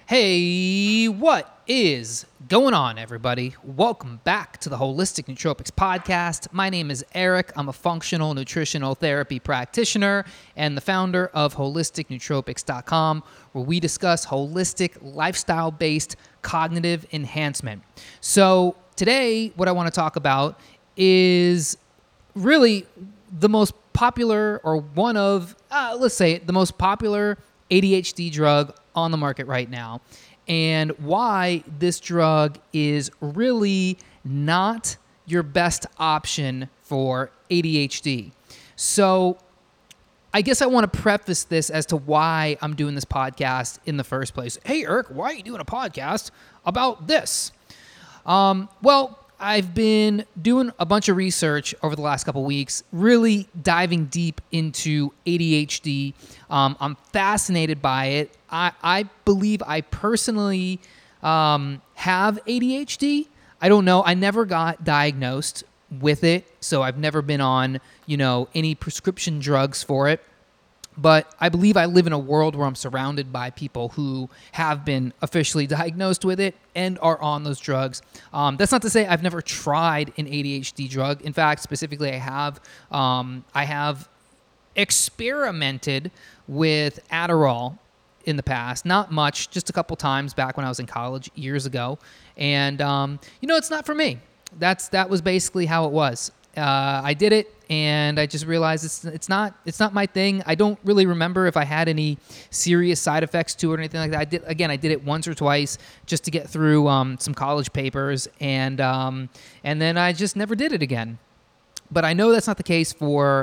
Hey, what is going on, everybody? Welcome back to the Holistic Nootropics Podcast. My name is Eric. I'm a functional nutritional therapy practitioner and the founder of HolisticNootropics.com, where we discuss holistic, lifestyle-based cognitive enhancement. So today, what I want to talk about is really the most popular, or one of, let's say, the most popular ADHD drug on the market right now, and why this drug is really not your best option for ADHD. So I guess I want to preface this as to why I'm doing this podcast in the first place. Hey, Eric, why are you doing a podcast about this? Well, I've been doing a bunch of research over the last couple weeks, really diving deep into ADHD. I'm fascinated by it. I believe I personally have ADHD. I don't know. I never got diagnosed with it, so I've never been on, any prescription drugs for it. But I believe I live in a world where I'm surrounded by people who have been officially diagnosed with it and are on those drugs. That's not to say I've never tried an ADHD drug. In fact, specifically, I have experimented with Adderall in the past. Not much, just a couple times back when I was in college years ago. And, it's not for me. That was basically how it was. I did it, and I just realized it's not my thing. I don't really remember if I had any serious side effects to it or anything like that. I did it once or twice just to get through some college papers, and then I just never did it again. But I know that's not the case for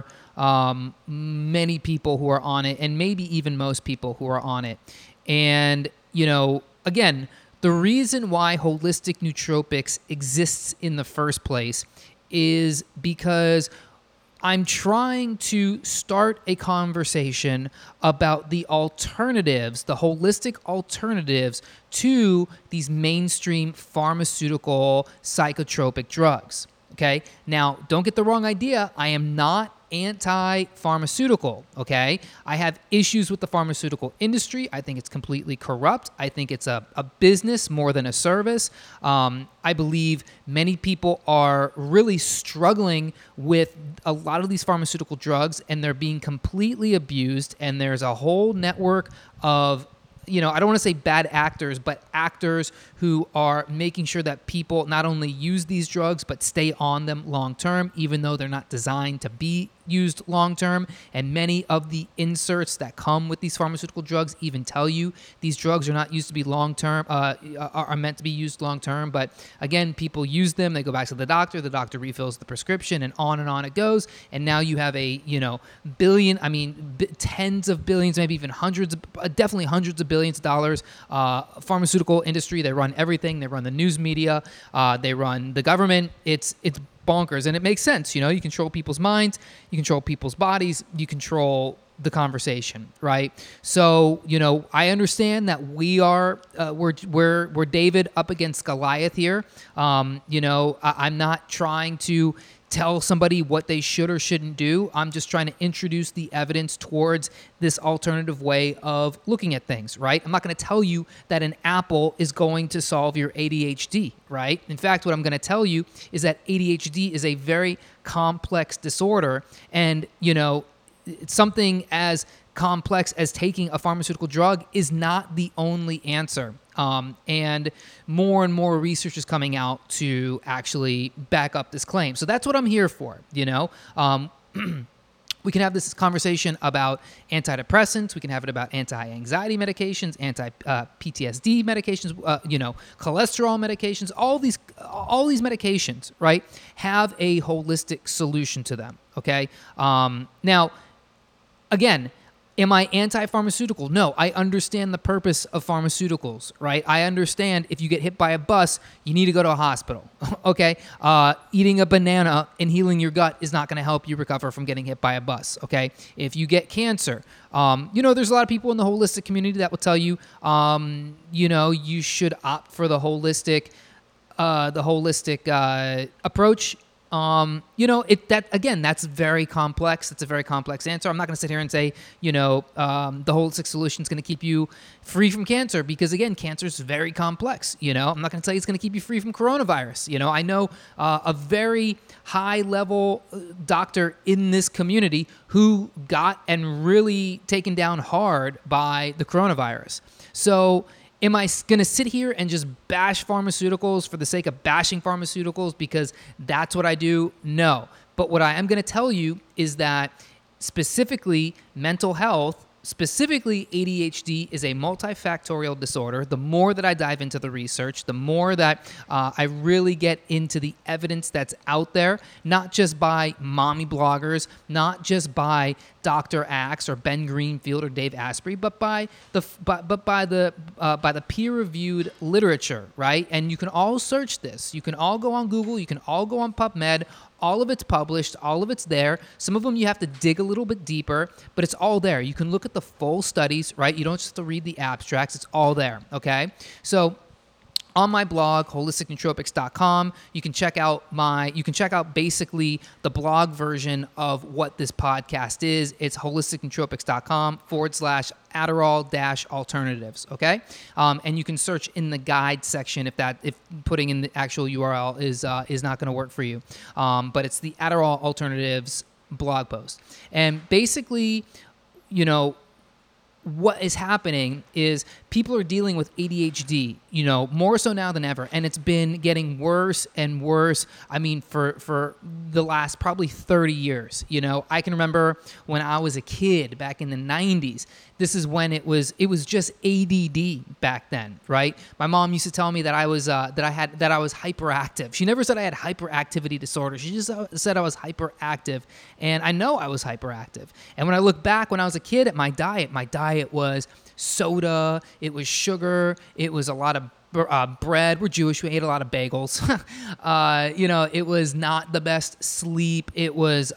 many people who are on it, and maybe even most people who are on it. And again, the reason why holistic nootropics exists in the first place is because I'm trying to start a conversation about the alternatives, the holistic alternatives to these mainstream pharmaceutical psychotropic drugs. Okay? Now, don't get the wrong idea. I am not anti-pharmaceutical, okay? I have issues with the pharmaceutical industry. I think it's completely corrupt. I think it's a business more than a service. I believe many people are really struggling with a lot of these pharmaceutical drugs, and they're being completely abused, and there's a whole network of I don't want to say bad actors, but actors who are making sure that people not only use these drugs, but stay on them long term, even though they're not designed to be used long term. And many of the inserts that come with these pharmaceutical drugs even tell you these drugs are not used to be long term, are meant to be used long term. But again, people use them, they go back to the doctor refills the prescription, and on it goes. And now you have a, tens of billions, maybe even definitely hundreds of billions of dollars pharmaceutical industry. They run everything. They run the news media. They run the government. It's bonkers, and it makes sense. You control people's minds, you control people's bodies, you control the conversation, right? So I understand that we're David up against Goliath here. I'm not trying to tell somebody what they should or shouldn't do. I'm just trying to introduce the evidence towards this alternative way of looking at things, right? I'm not going to tell you that an apple is going to solve your ADHD, right? In fact, what I'm going to tell you is that ADHD is a very complex disorder, and, something as complex as taking a pharmaceutical drug is not the only answer. And more research is coming out to actually back up this claim. So that's what I'm here for, We can have this conversation about antidepressants. We can have it about anti-anxiety medications, anti-PTSD medications, cholesterol medications. All these medications, right, have a holistic solution to them, okay? Now, again, am I anti-pharmaceutical? No, I understand the purpose of pharmaceuticals, right? I understand if you get hit by a bus, you need to go to a hospital, okay? Eating a banana and healing your gut is not going to help you recover from getting hit by a bus, okay? If you get cancer, there's a lot of people in the holistic community that will tell you, you should opt for the holistic approach That's very complex. It's a very complex answer. I'm not going to sit here and say, the holistic solution is going to keep you free from cancer because, again, cancer is very complex. I'm not going to tell you it's going to keep you free from coronavirus. I know a very high level doctor in this community who got and really taken down hard by the coronavirus. So am I going to sit here and just bash pharmaceuticals for the sake of bashing pharmaceuticals because that's what I do? No. But what I am going to tell you is that specifically mental health, specifically ADHD, is a multifactorial disorder. The more that I dive into the research, the more that I really get into the evidence that's out there, not just by mommy bloggers, not just by Dr. Axe or Ben Greenfield or Dave Asprey, but by the peer-reviewed literature, right? And you can all search this. You can all go on Google. You can all go on PubMed. All of it's published. All of it's there. Some of them you have to dig a little bit deeper, but it's all there. You can look at the full studies, right? You don't just have to read the abstracts. It's all there, okay? So on my blog, holisticnootropics.com, you can check out basically the blog version of what this podcast is. It's holisticnootropics.com/Adderall-alternatives, okay? And you can search in the guide section if putting in the actual URL is not going to work for you. But it's the Adderall alternatives blog post. And basically, what is happening is people are dealing with ADHD, more so now than ever. And it's been getting worse and worse. I mean, for the last probably 30 years, I can remember when I was a kid back in the 90s, this is when it was just ADD back then, right? My mom used to tell me that I was hyperactive. She never said I had hyperactivity disorder. She just said I was hyperactive, and I know I was hyperactive. And when I look back when I was a kid at my diet was soda, it was sugar, it was a lot of bread. We're Jewish. We ate a lot of bagels. It was not the best sleep. It was,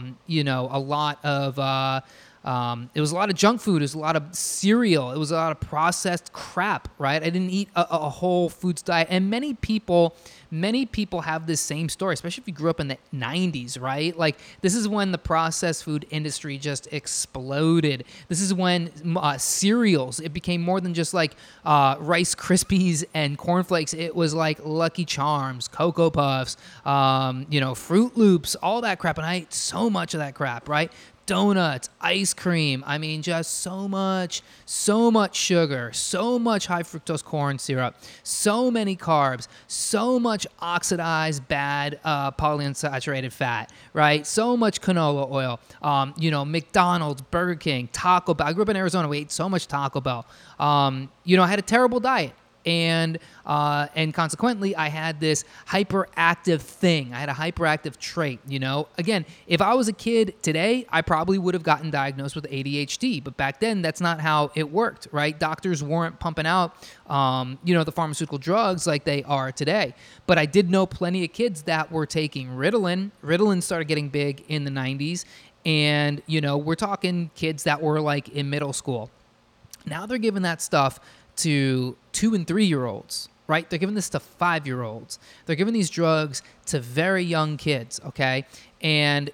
it was a lot of junk food. It was a lot of cereal. It was a lot of processed crap, right? I didn't eat a whole foods diet. And many people have this same story, especially if you grew up in the 90s, right? Like, this is when the processed food industry just exploded. This is when cereals, it became more than just like Rice Krispies and cornflakes. It was like Lucky Charms, Cocoa Puffs, Fruit Loops, all that crap. And I ate so much of that crap, right? Donuts, ice cream. I mean, just so much sugar, so much high fructose corn syrup, so many carbs, so much oxidized bad polyunsaturated fat, right? So much canola oil. McDonald's, Burger King, Taco Bell. I grew up in Arizona. We ate so much Taco Bell. I had a terrible diet. And consequently, I had this hyperactive thing. I had a hyperactive trait, Again, if I was a kid today, I probably would have gotten diagnosed with ADHD. But back then, that's not how it worked, right? Doctors weren't pumping out, the pharmaceutical drugs like they are today. But I did know plenty of kids that were taking Ritalin. Ritalin started getting big in the 90s. And, we're talking kids that were like in middle school. Now they're giving that stuff to 2 and 3 year olds, right? They're giving this to 5-year-olds. They're giving these drugs to very young kids, okay? And,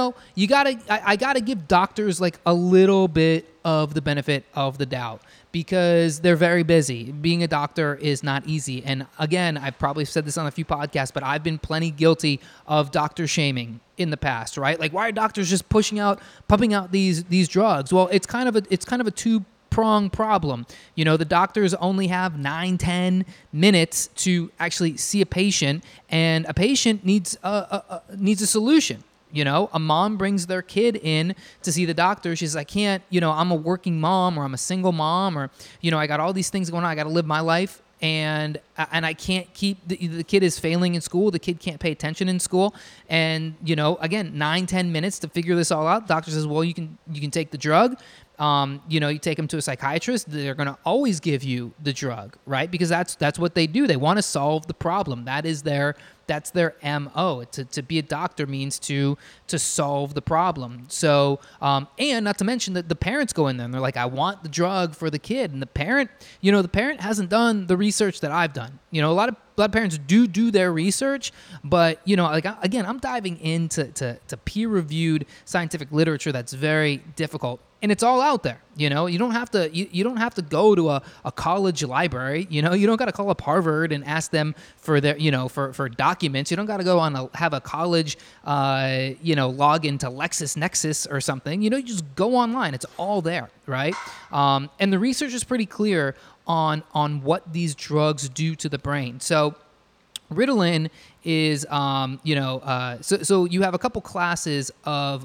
I gotta give doctors like a little bit of the benefit of the doubt because they're very busy. Being a doctor is not easy. And again, I've probably said this on a few podcasts, but I've been plenty guilty of doctor shaming in the past, right? Like, why are doctors just pumping out these drugs? Well, it's kind of a two-prong problem. The doctors only have 9-10 minutes to actually see a patient, and a patient needs a solution. A mom brings their kid in to see the doctor. She's like, I'm a working mom, or I'm a single mom, or, I got all these things going on. I got to live my life. And I can't keep, the kid is failing in school. The kid can't pay attention in school. And, again, 9-10 minutes to figure this all out. The doctor says, well, you can take the drug. You take them to a psychiatrist. They're going to always give you the drug, right? Because that's what they do. They want to solve the problem. That's their MO. To be a doctor means to solve the problem. So, and not to mention that the parents go in there and they're like, I want the drug for the kid. And the parent hasn't done the research that I've done. A lot blood parents do their research, but like again, I'm diving into to peer-reviewed scientific literature that's very difficult. And it's all out there. You don't have to you don't have to go to a college library. You don't got to call up Harvard and ask them for their for documents. You don't got to go on have a college log into LexisNexis or something. You just go online. It's all there, right? And the research is pretty clear on what these drugs do to the brain. So Ritalin is, so you have a couple classes of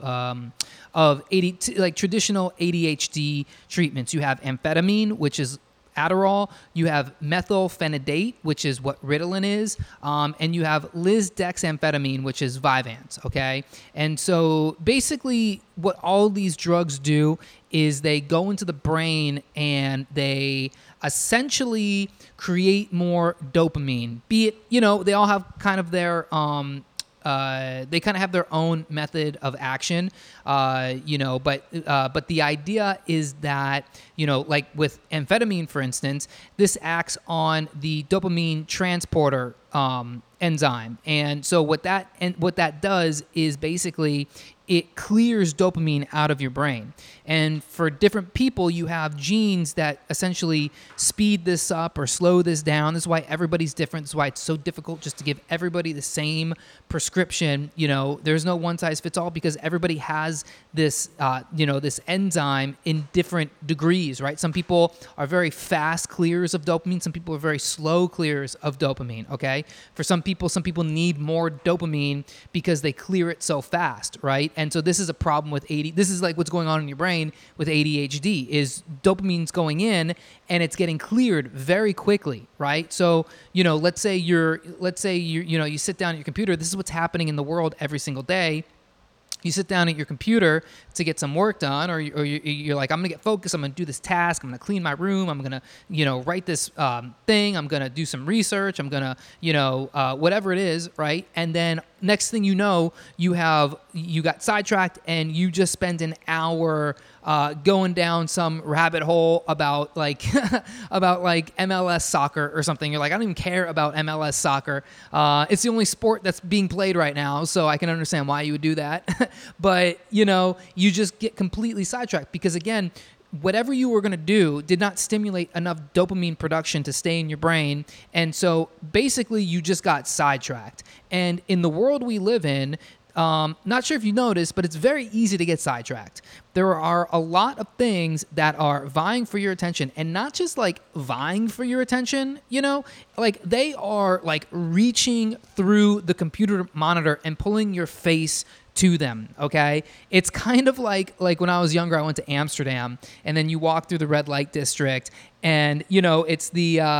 traditional ADHD treatments. You have amphetamine, which is Adderall. You have methylphenidate, which is what Ritalin is, and you have lisdexamfetamine, which is Vyvanse. Okay, and so basically, what all these drugs do is they go into the brain and they essentially create more dopamine. Be it, they all have kind of their they kind of have their own method of action, but the idea is that, like with amphetamine, for instance, this acts on the dopamine transporter enzyme. And so what that does is basically it clears dopamine out of your brain. And for different people, you have genes that essentially speed this up or slow this down. This is why everybody's different. This is why it's so difficult just to give everybody the same prescription. There's no one size fits all because everybody has this, this enzyme in different degrees, right? Some people are very fast clears of dopamine. Some people are very slow clears of dopamine, okay? For some people need more dopamine because they clear it so fast, right? And so this is a problem with this is like what's going on in your brain with ADHD is dopamine's going in and it's getting cleared very quickly, right? So, let's say you sit down at your computer. This is what's happening in the world every single day. You sit down at your computer to get some work done, or you're like, I'm going to get focused. I'm going to do this task. I'm going to clean my room. I'm going to, write this thing. I'm going to do some research. I'm going to, whatever it is, right? And then next thing you know, you got sidetracked and you just spend an hour going down some rabbit hole about like MLS soccer or something. You're like, I don't even care about MLS soccer. It's the only sport that's being played right now, so I can understand why you would do that. But you just get completely sidetracked because again, whatever you were going to do did not stimulate enough dopamine production to stay in your brain. And so basically you just got sidetracked. And in the world we live in, not sure if you noticed, but it's very easy to get sidetracked. There are a lot of things that are vying for your attention, and not just like vying for your attention, like they are like reaching through the computer monitor and pulling your face to them, okay? It's kind of like when I was younger, I went to Amsterdam, and then you walk through the red light district, and it's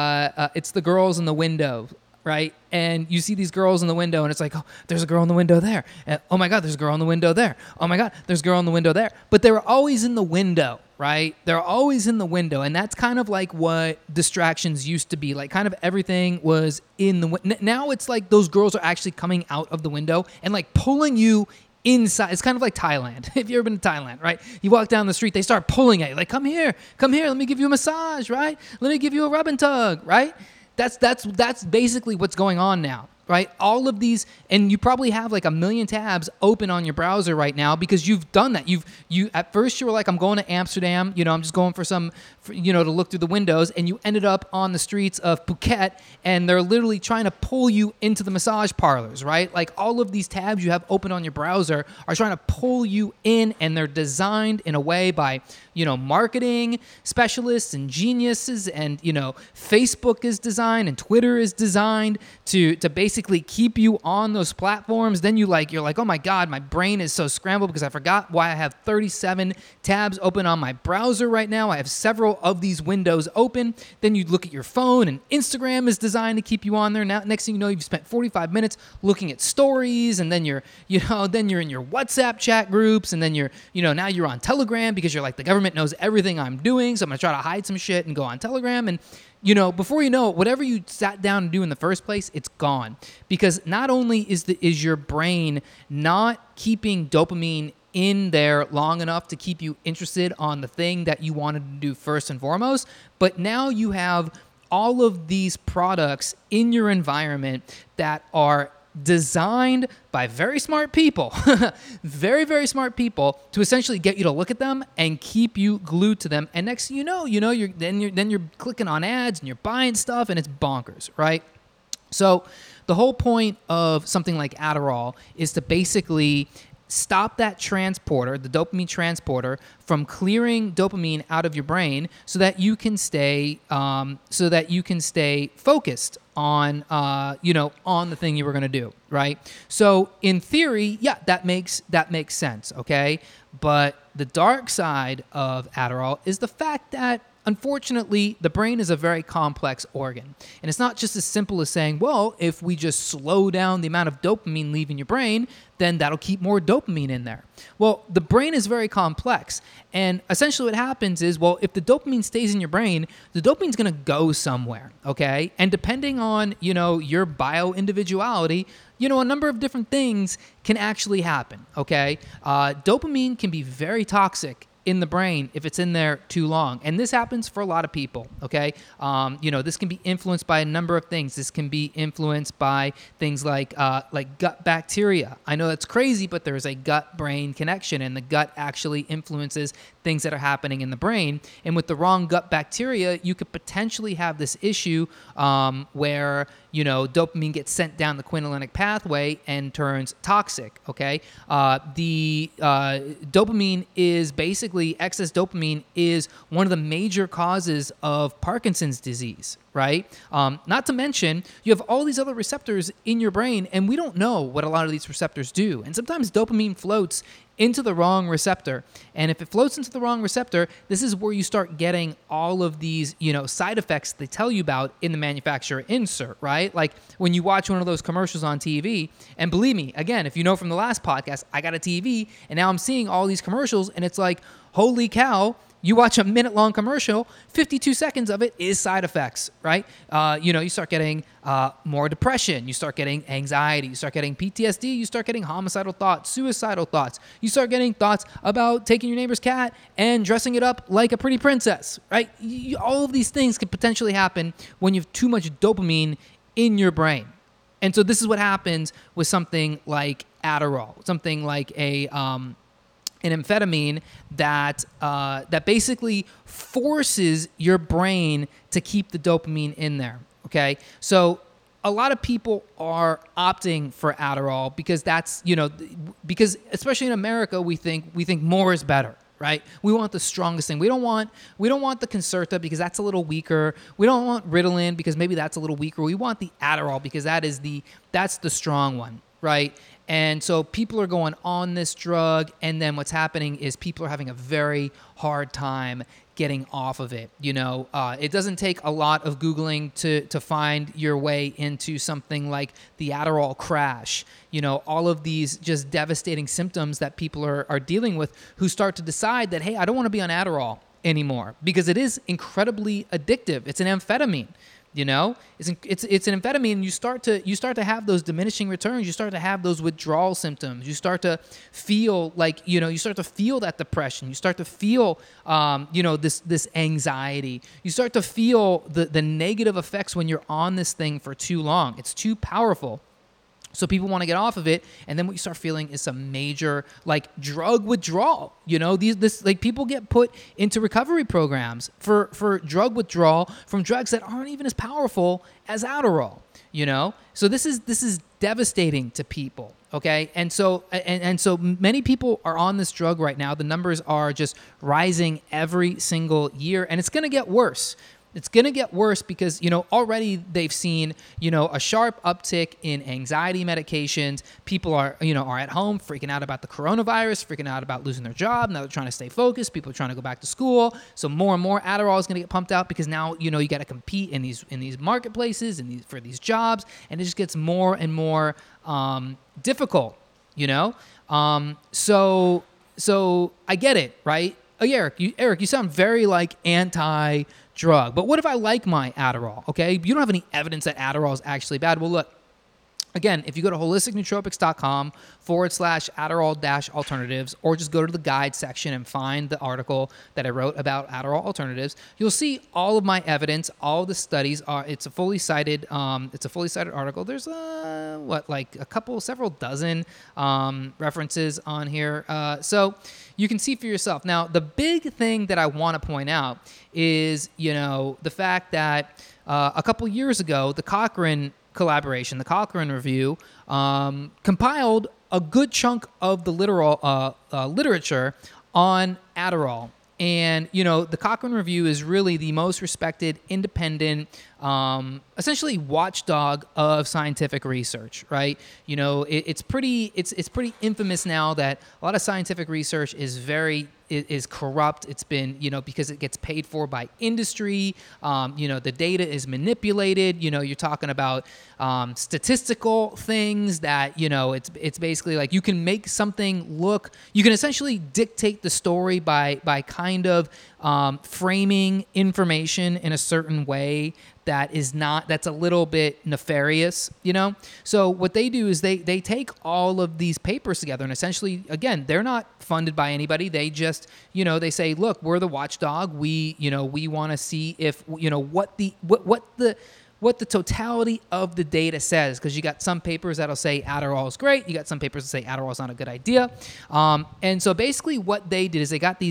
the girls in the window, right? And you see these girls in the window, and it's like, oh, there's a girl in the window there. Oh my God, there's a girl in the window there. Oh my God, there's a girl in the window there. But they were always in the window, right? They're always in the window. And that's kind of like what distractions used to be. Like kind of everything was in the window. Now it's like those girls are actually coming out of the window and like pulling you inside. It's kind of like Thailand. If you've ever been to Thailand, right? You walk down the street, they start pulling at you. Like, come here, let me give you a massage, right? Let me give you a rub and tug, right? That's basically what's going on now, right? All of these, and you probably have like a million tabs open on your browser right now because you've done that. You at first you were like, I'm going to Amsterdam, I'm just going for to look through the windows, and you ended up on the streets of Phuket, and they're literally trying to pull you into the massage parlors, right? Like all of these tabs you have open on your browser are trying to pull you in, and they're designed in a way by, marketing specialists and geniuses, and, Facebook is designed and Twitter is designed to basically keep you on those platforms. Then you're like, oh my God, my brain is so scrambled because I forgot why I have 37 tabs open on my browser right now. I have several of these windows open. Then you look at your phone, and Instagram is designed to keep you on there. Now, next thing you know, you've spent 45 minutes looking at stories, and then you're in your WhatsApp chat groups, and then now you're on Telegram because you're like, the government knows everything I'm doing, so I'm gonna try to hide some shit and go on Telegram. And before you know it, whatever you sat down to do in the first place, it's gone. Because not only is your brain not keeping dopamine in there long enough to keep you interested on the thing that you wanted to do first and foremost, but now you have all of these products in your environment that are designed by very smart people, very, very smart people, to essentially get you to look at them and keep you glued to them. And next thing you know, you're clicking on ads and you're buying stuff, and it's bonkers, right? So the whole point of something like Adderall is to basically stop that transporter, the dopamine transporter, from clearing dopamine out of your brain, so that you can stay focused on on the thing you were going to do, right? So in theory, yeah, that makes sense, okay? But the dark side of Adderall is the fact that, unfortunately, the brain is a very complex organ. And it's not just as simple as saying, well, if we just slow down the amount of dopamine leaving your brain, then that'll keep more dopamine in there. Well, the brain is very complex. And essentially what happens is, well, if the dopamine stays in your brain, the dopamine's going to go somewhere, okay? And depending on, your bio-individuality, a number of different things can actually happen, okay? Dopamine can be very toxic in the brain if it's in there too long. And this happens for a lot of people, okay? This can be influenced by a number of things. This can be influenced by things like gut bacteria. I know that's crazy, but there's a gut-brain connection, and the gut actually influences things that are happening in the brain. And with the wrong gut bacteria, you could potentially have this issue where dopamine gets sent down the quinolinic pathway and turns toxic, okay? The dopamine is basically, excess dopamine is one of the major causes of Parkinson's disease, right? Not to mention, you have all these other receptors in your brain, and we don't know what a lot of these receptors do. And sometimes dopamine floats into the wrong receptor. And if it floats into the wrong receptor, this is where you start getting all of these, side effects they tell you about in the manufacturer insert, right? Like when you watch one of those commercials on TV, and believe me, again, if you know from the last podcast, I got a TV, and now I'm seeing all these commercials, and it's like, holy cow, you watch a minute-long commercial, 52 seconds of it is side effects, right? You start getting more depression. You start getting anxiety. You start getting PTSD. You start getting homicidal thoughts, suicidal thoughts. You start getting thoughts about taking your neighbor's cat and dressing it up like a pretty princess, right? All of these things could potentially happen when you have too much dopamine in your brain. And so this is what happens with something like Adderall, something like an amphetamine that basically forces your brain to keep the dopamine in there, okay? So a lot of people are opting for Adderall because that's, because especially in America, we think more is better, right? We want the strongest thing. We don't want the Concerta because that's a little weaker. We don't want Ritalin because maybe that's a little weaker. We want the Adderall because that's the strong one, right? And so people are going on this drug, and then what's happening is people are having a very hard time getting off of it. It doesn't take a lot of Googling to find your way into something like the Adderall crash. All of these just devastating symptoms that people are dealing with, who start to decide that, hey, I don't want to be on Adderall anymore because it is incredibly addictive. It's an amphetamine. It's an amphetamine, and you start to have those diminishing returns. You start to have those withdrawal symptoms. You start to feel like, you start to feel that depression. You start to feel, this anxiety. You start to feel the negative effects when you're on this thing for too long. It's too powerful. So people want to get off of it, and then what you start feeling is some major drug withdrawal. People get put into recovery programs for drug withdrawal from drugs that aren't even as powerful as Adderall. So this is devastating to people. Okay, and so many people are on this drug right now. The numbers are just rising every single year, and it's going to get worse. It's going to get worse because, already they've seen, a sharp uptick in anxiety medications. People are at home freaking out about the coronavirus, freaking out about losing their job. Now they're trying to stay focused. People are trying to go back to school. So more and more Adderall is going to get pumped out because now, you got to compete in these marketplaces and for these jobs. And it just gets more and more difficult, So I get it, right? Oh, yeah, Eric, you sound very anti-drug. But what if I like my Adderall, okay? You don't have any evidence that Adderall is actually bad. Well, look, Again, if you go to holisticnootropics.com/Adderall-alternatives, or just go to the guide section and find the article that I wrote about Adderall alternatives, you'll see all of my evidence, all of the studies are. It's a fully cited article. There's several dozen references on here, so you can see for yourself. Now, the big thing that I want to point out is, the fact that a couple years ago, the Cochrane collaboration, the Cochrane Review, compiled a good chunk of the literature on Adderall. And, the Cochrane Review is really the most respected, independent, essentially watchdog of scientific research, right? It's pretty infamous now that a lot of scientific research is corrupt. It's been, because it gets paid for by industry. The data is manipulated. You're talking about statistical things that, it's basically like you can make something look, you can essentially dictate the story by kind of framing information in a certain way that's a little bit nefarious, So what they do is they take all of these papers together, and essentially, again, they're not funded by anybody. They just, they say, look, we're the watchdog. We want to see if, what the totality of the data says, because you got some papers that'll say Adderall is great. You got some papers that say Adderall is not a good idea. And so basically what they did is they got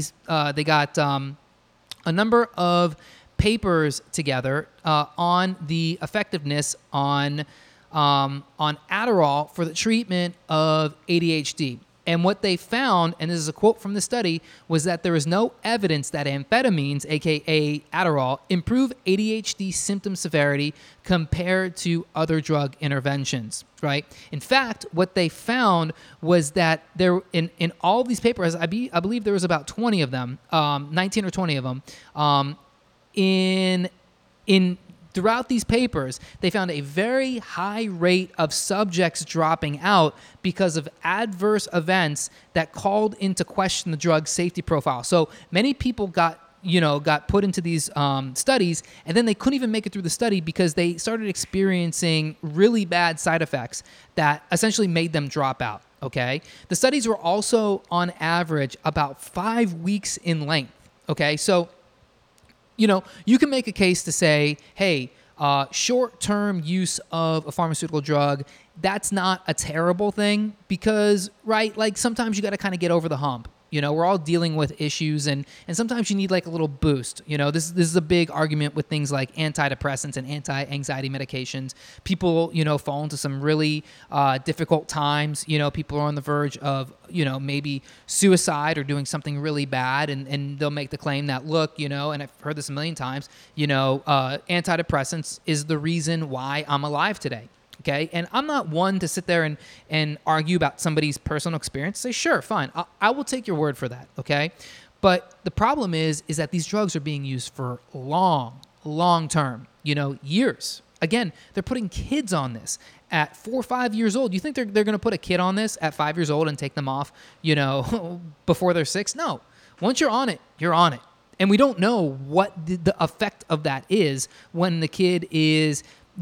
a number of papers together on the effectiveness on Adderall for the treatment of ADHD. And what they found, and this is a quote from the study, was that there is no evidence that amphetamines, aka Adderall, improve ADHD symptom severity compared to other drug interventions, right? In fact, what they found was that there, in all of these papers, I believe there was about 20 of them, 19 or 20 of them, throughout these papers, they found a very high rate of subjects dropping out because of adverse events that called into question the drug's safety profile. So many people got put into these studies, and then they couldn't even make it through the study because they started experiencing really bad side effects that essentially made them drop out, okay? The studies were also, on average, about 5 weeks in length, okay? So you can make a case to say, hey, short-term use of a pharmaceutical drug, that's not a terrible thing because, right, like sometimes you got to kind of get over the hump. We're all dealing with issues, and sometimes you need like a little boost. This is a big argument with things like antidepressants and anti-anxiety medications. People, fall into some really difficult times. People are on the verge of, maybe suicide or doing something really bad, and they'll make the claim that, look, and I've heard this a million times, antidepressants is the reason why I'm alive today. Okay, and I'm not one to sit there and argue about somebody's personal experience. Say, sure, fine, I will take your word for that. Okay, but the problem is that these drugs are being used for long term. Years. Again, they're putting kids on this at 4 or 5 years old. You think they're going to put a kid on this at 5 years old and take them off, before they're 6? No. Once you're on it, you're on it, and we don't know what the effect of that is when the kid is,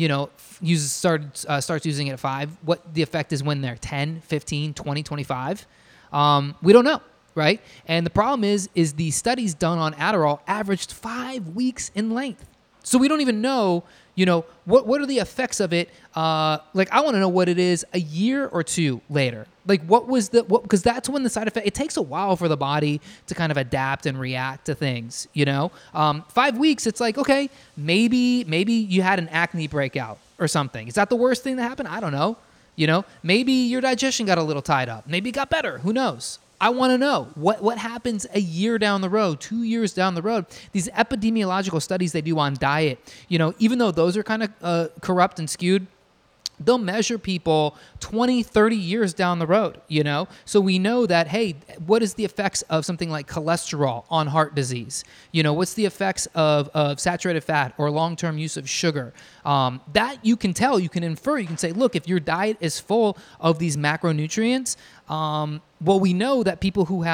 starts using it at 5, what the effect is when they're 10, 15, 20, 25. We don't know, right? And the problem is the studies done on Adderall averaged 5 weeks in length. So we don't even know, what are the effects of it? I want to know what it is a year or two later. Because that's when the side effect, it takes a while for the body to kind of adapt and react to things, 5 weeks, it's like, okay, maybe you had an acne breakout or something. Is that the worst thing that happened? I don't know. Maybe your digestion got a little tied up. Maybe it got better. Who knows? I want to know what happens a year down the road, 2 years down the road. These epidemiological studies they do on diet, even though those are kind of corrupt and skewed, they'll measure people 20, 30 years down the road, So we know that, hey, what is the effects of something like cholesterol on heart disease? What's the effects of saturated fat or long-term use of sugar? That you can tell, you can infer, you can say, look, if your diet is full of these macronutrients, well, we know that people who have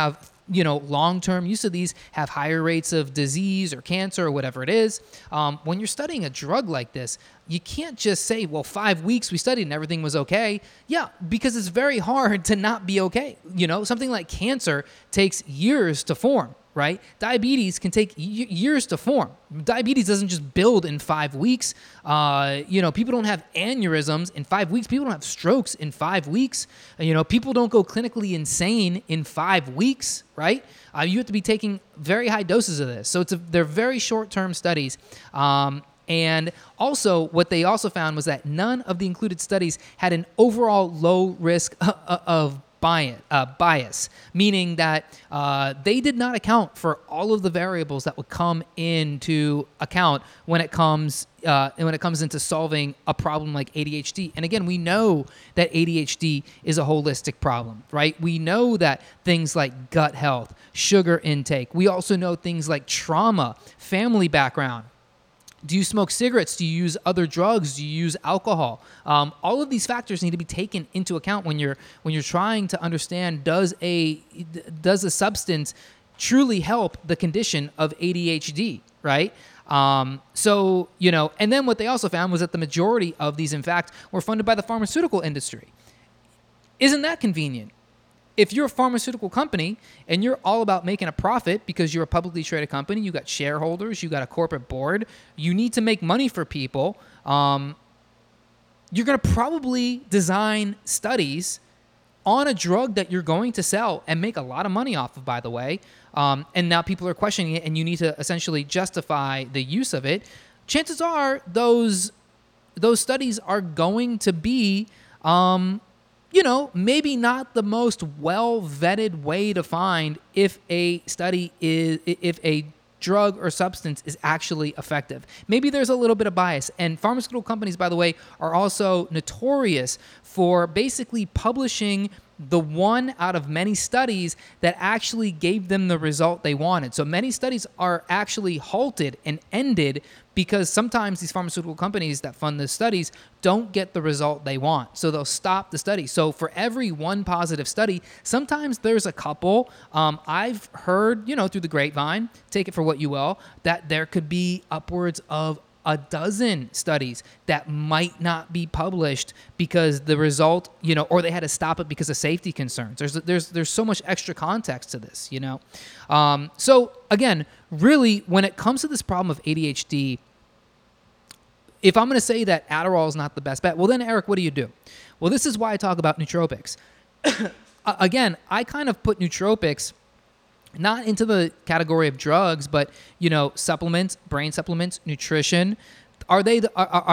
long-term use of these have higher rates of disease or cancer or whatever it is. When you're studying a drug like this, you can't just say, well, 5 weeks we studied and everything was okay. Yeah, because it's very hard to not be okay. Something like cancer takes years to form, right? Diabetes can take years to form. Diabetes doesn't just build in 5 weeks. People don't have aneurysms in 5 weeks. People don't have strokes in 5 weeks. People don't go clinically insane in 5 weeks, right? You have to be taking very high doses of this. So they're very short-term studies. And also, what they also found was that none of the included studies had an overall low risk of bias, meaning that they did not account for all of the variables that would come into account when it comes into solving a problem like ADHD. And again, we know that ADHD is a holistic problem, right? We know that things like gut health, sugar intake. We also know things like trauma, family background. Do you smoke cigarettes? Do you use other drugs? Do you use alcohol? All of these factors need to be taken into account when you're trying to understand, does a substance truly help the condition of ADHD, right? And then what they also found was that the majority of these, in fact, were funded by the pharmaceutical industry. Isn't that convenient? If you're a pharmaceutical company and you're all about making a profit because you're a publicly traded company, you got shareholders, you got a corporate board, you need to make money for people, you're going to probably design studies on a drug that you're going to sell and make a lot of money off of, by the way. And now people are questioning it and you need to essentially justify the use of it. Chances are those studies are going to be maybe not the most well-vetted way to find if a drug or substance is actually effective. Maybe there's a little bit of bias. And pharmaceutical companies, by the way, are also notorious for basically publishing the one out of many studies that actually gave them the result they wanted. So many studies are actually halted and ended because sometimes these pharmaceutical companies that fund the studies don't get the result they want. So they'll stop the study. So for every one positive study, sometimes there's a couple. I've heard, through the grapevine, take it for what you will, that there could be upwards of a dozen studies that might not be published because the result, or they had to stop it because of safety concerns. There's so much extra context to this, So again, really, when it comes to this problem of ADHD, if I'm going to say that Adderall is not the best bet, well then, Eric, what do you do? Well, this is why I talk about nootropics. Again, I kind of put nootropics not into the category of drugs, but supplements, brain supplements, nutrition. Are they the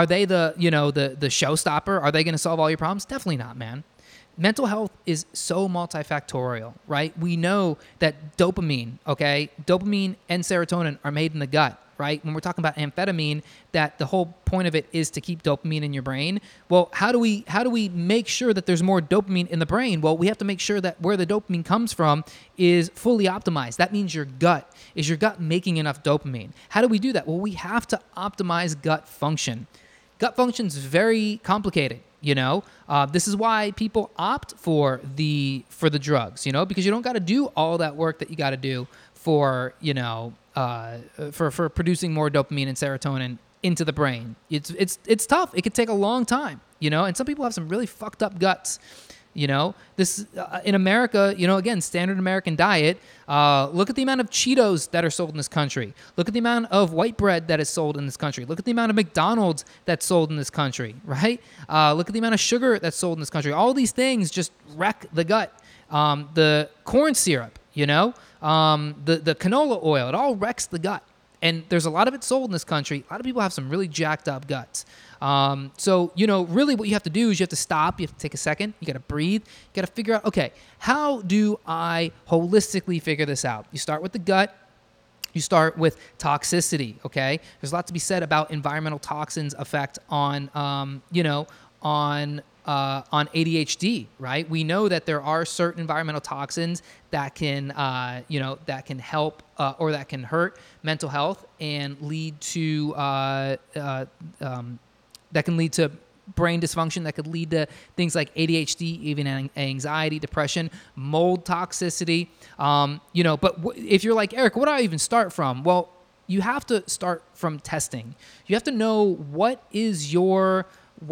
showstopper? Are they going to solve all your problems? Definitely not, man. Mental health is so multifactorial, right? We know that dopamine and serotonin are made in the gut, right? When we're talking about amphetamine, that the whole point of it is to keep dopamine in your brain. Well, how do we make sure that there's more dopamine in the brain? Well, we have to make sure that where the dopamine comes from is fully optimized. That means your gut. Is your gut making enough dopamine? How do we do that? Well, we have to optimize gut function. Gut function is very complicated. This is why people opt for the drugs, because you don't got to do all that work that you got to do for producing more dopamine and serotonin into the brain. It's tough. It could take a long time, and some people have some really fucked up guts. This in America, again, standard American diet. Look at the amount of Cheetos that are sold in this country. Look at the amount of white bread that is sold in this country. Look at the amount of McDonald's that's sold in this country, right? Look at the amount of sugar that's sold in this country. All these things just wreck the gut. The corn syrup, the canola oil, it all wrecks the gut. And there's a lot of it sold in this country. A lot of people have some really jacked up guts. So, really what you have to do is you have to stop. You have to take a second. You got to breathe. You got to figure out, okay, how do I holistically figure this out? You start with the gut. You start with toxicity, okay? There's a lot to be said about environmental toxins' effect on ADHD, right? We know that there are certain environmental toxins that can, help or that can hurt mental health and lead to brain dysfunction that could lead to things like ADHD, even anxiety, depression, mold toxicity. But if you're like, Eric, what do I even start from? Well, you have to start from testing. You have to know what is your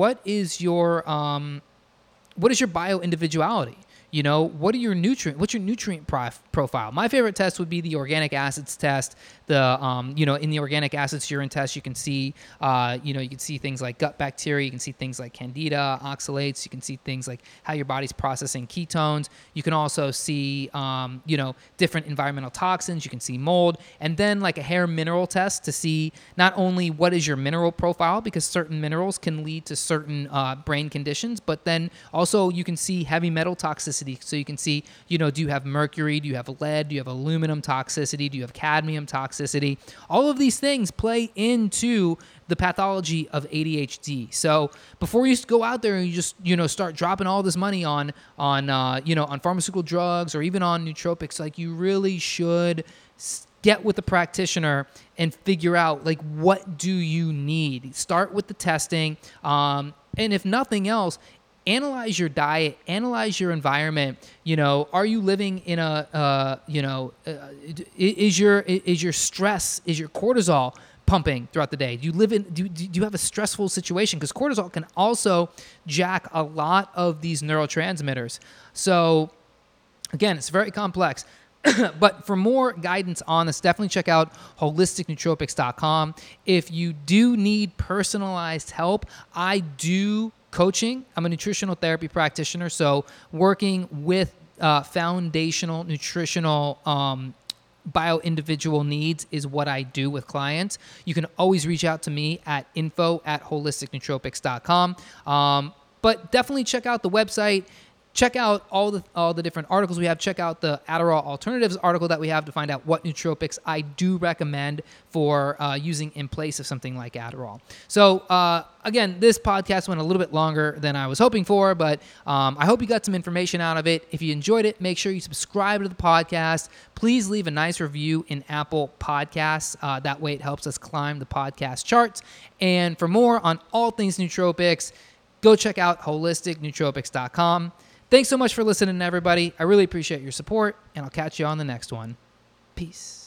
bio individuality. What's your nutrient profile? My favorite test would be the organic acids test. In the organic acids urine test, you can see, you can see things like gut bacteria. You can see things like candida, oxalates. You can see things like how your body's processing ketones. You can also see, different environmental toxins. You can see mold. And then like a hair mineral test to see not only what is your mineral profile, because certain minerals can lead to certain brain conditions, but then also you can see heavy metal toxicity. So you can see, do you have mercury? Do you have lead? Do you have aluminum toxicity? Do you have cadmium toxicity? All of these things play into the pathology of ADHD. So before you go out there and you just, start dropping all this money on pharmaceutical drugs or even on nootropics, like you really should get with a practitioner and figure out like, what do you need? Start with the testing. And if nothing else, analyze your diet, analyze your environment. Are you living in is your stress, is your cortisol pumping throughout the day? Do you have a stressful situation? Because cortisol can also jack a lot of these neurotransmitters. So again, it's very complex. But for more guidance on this, definitely check out holisticnootropics.com. If you do need personalized help, I do coaching. I'm a nutritional therapy practitioner, so working with foundational nutritional bio-individual needs is what I do with clients. You can always reach out to me at info@holisticnootropics.com. But definitely check out the website. Check out all the different articles we have. Check out the Adderall Alternatives article that we have to find out what nootropics I do recommend for using in place of something like Adderall. So again, this podcast went a little bit longer than I was hoping for, but I hope you got some information out of it. If you enjoyed it, make sure you subscribe to the podcast. Please leave a nice review in Apple Podcasts. That way it helps us climb the podcast charts. And for more on all things nootropics, go check out holisticnootropics.com. Thanks so much for listening, everybody. I really appreciate your support, and I'll catch you on the next one. Peace.